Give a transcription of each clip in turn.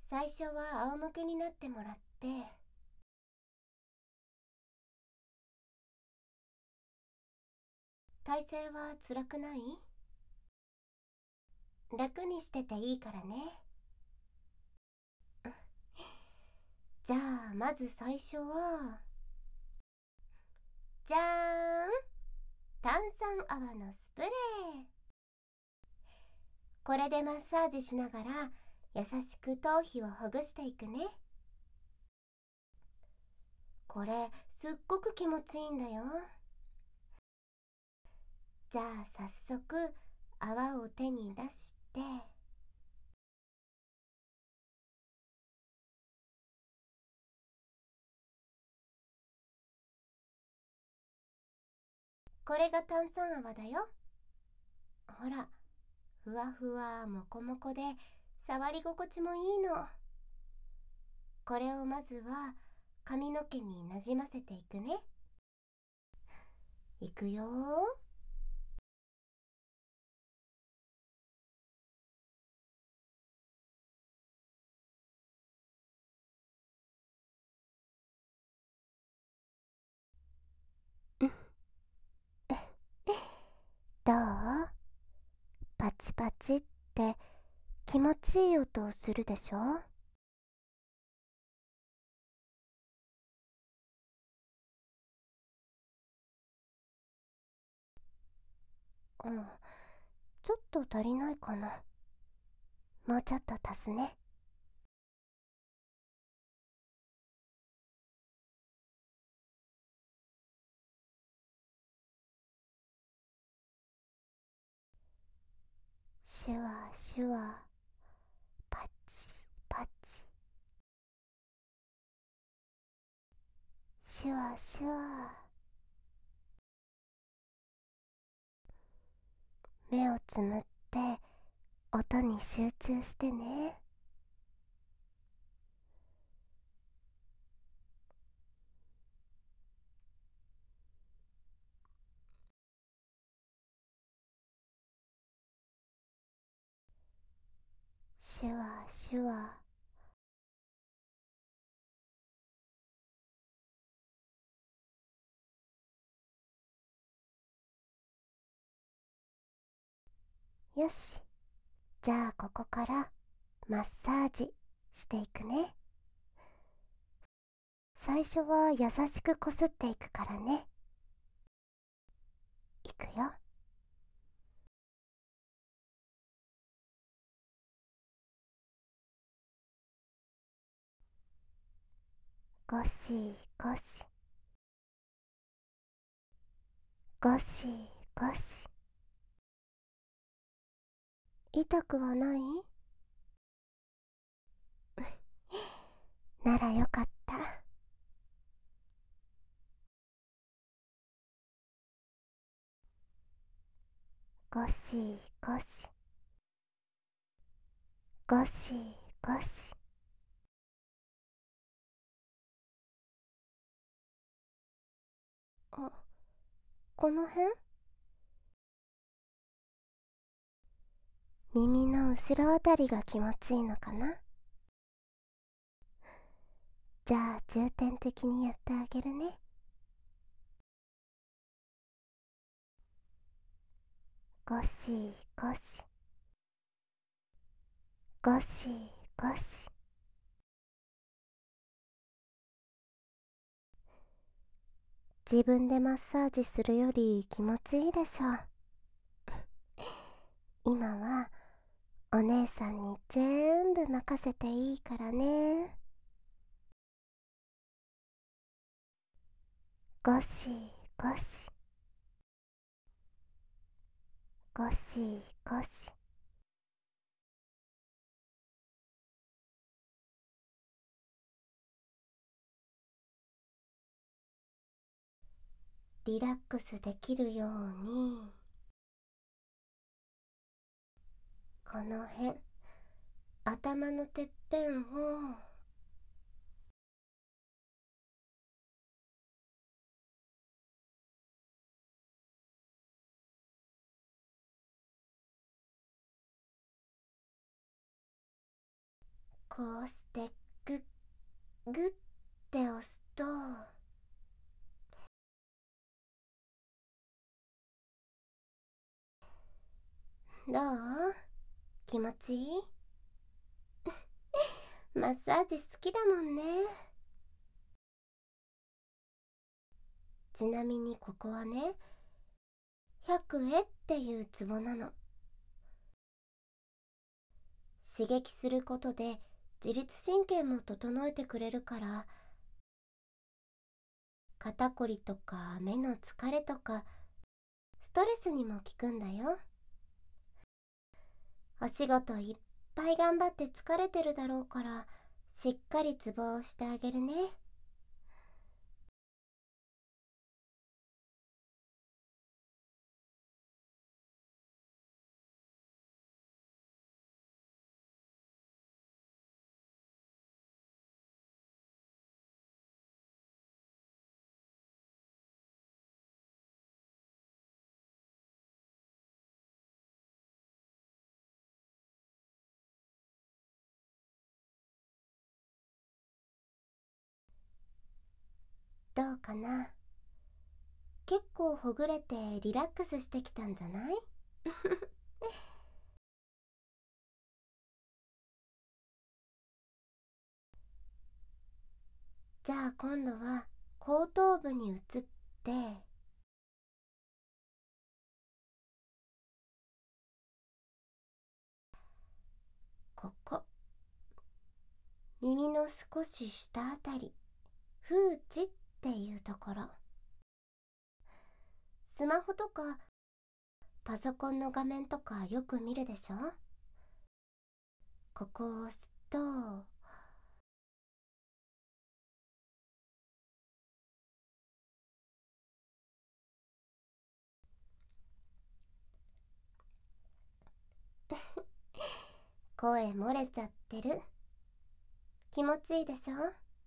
最初は仰向けになってもらって、体勢は辛くない？楽にしてていいからね。じゃあまず最初は、じゃーん、炭酸泡のスプレー。これでマッサージしながら優しく頭皮をほぐしていくね。これすっごく気持ちいいんだよ。じゃあ早速泡を手に出して、これが炭酸泡だよ。ほら、ふわふわもこもこで触り心地もいいの。これをまずは髪の毛になじませていくね。いくよ。どう？パチパチって気持ちいい音をするでしょ？うん、ちょっと足りないかな。もうちょっと足すね。シュワシュワ、パチパチ、シュワシュワ。目をつむって音に集中してね。シュワシュワ。よし、じゃあここからマッサージしていくね。最初は優しくこすっていくからね。いくよ。ゴシゴシ、ゴシゴシ。痛くはない？ならよかった。ゴシゴシ、ゴシゴシ。あ、この辺？耳の後ろあたりが気持ちいいのかな。じゃあ重点的にやってあげるね。ゴシゴシ、ゴシゴシ。自分でマッサージするより気持ちいいでしょ。今はお姉さんに全部任せていいからね。ゴシゴシ、ゴシゴシ。リラックスできるように、この辺、頭のてっぺんを、ここうしてグッグッて押すと、どう？気持ちいい？マッサージ好きだもんね。ちなみにここはね、百会っていうツボなの。刺激することで自律神経も整えてくれるから、肩こりとか目の疲れとかストレスにも効くんだよ。お仕事いっぱい頑張って疲れてるだろうから、しっかりツボをしてあげるね。どうかな？結構ほぐれてリラックスしてきたんじゃない？じゃあ今度は後頭部に移って、ここ、耳の少し下あたり、風池っていうところ。スマホとかパソコンの画面とかよく見るでしょ？ここを押すと、声漏れちゃってる。気持ちいいでしょ？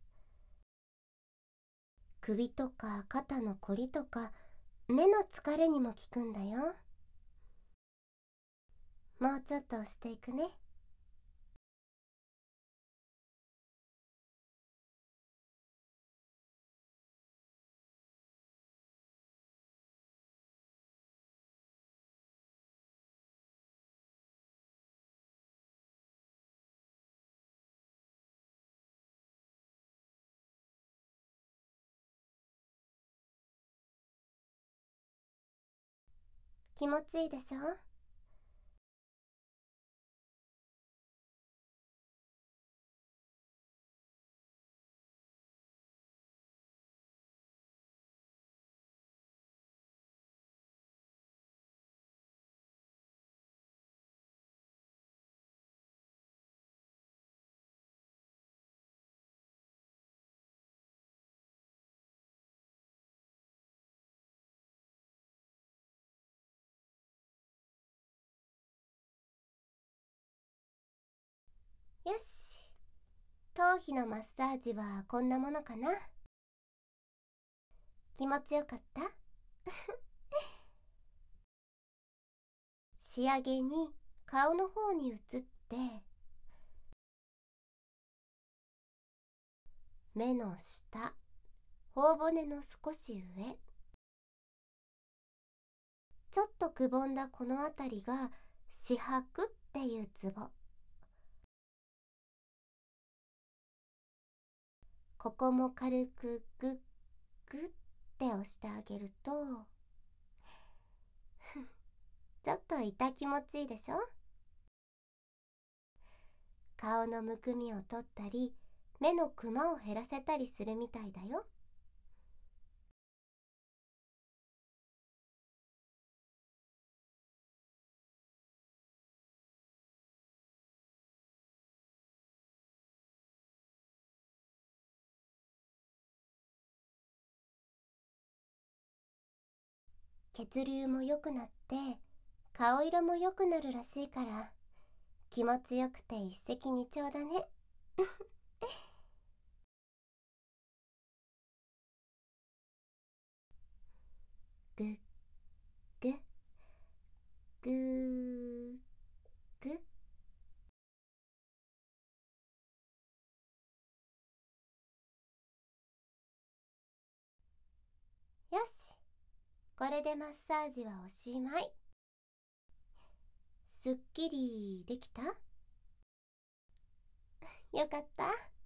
首とか肩のこりとか目の疲れにも効くんだよ。もうちょっと押していくね。気持ちいいでしょ？よし。頭皮のマッサージはこんなものかな。気持ちよかった？仕上げに顔の方に移って、目の下、頬骨の少し上、ちょっとくぼんだこの辺りが四白っていうツボ。ここも軽くグッグッって押してあげると、ちょっと痛気持ちいいでしょ？顔のむくみを取ったり、目のクマを減らせたりするみたいだよ。血流も良くなって顔色も良くなるらしいから、気持ちよくて一石二鳥だね。ぐっぐっぐーぐっこれでマッサージはおしまい。すっきりできた？よかった。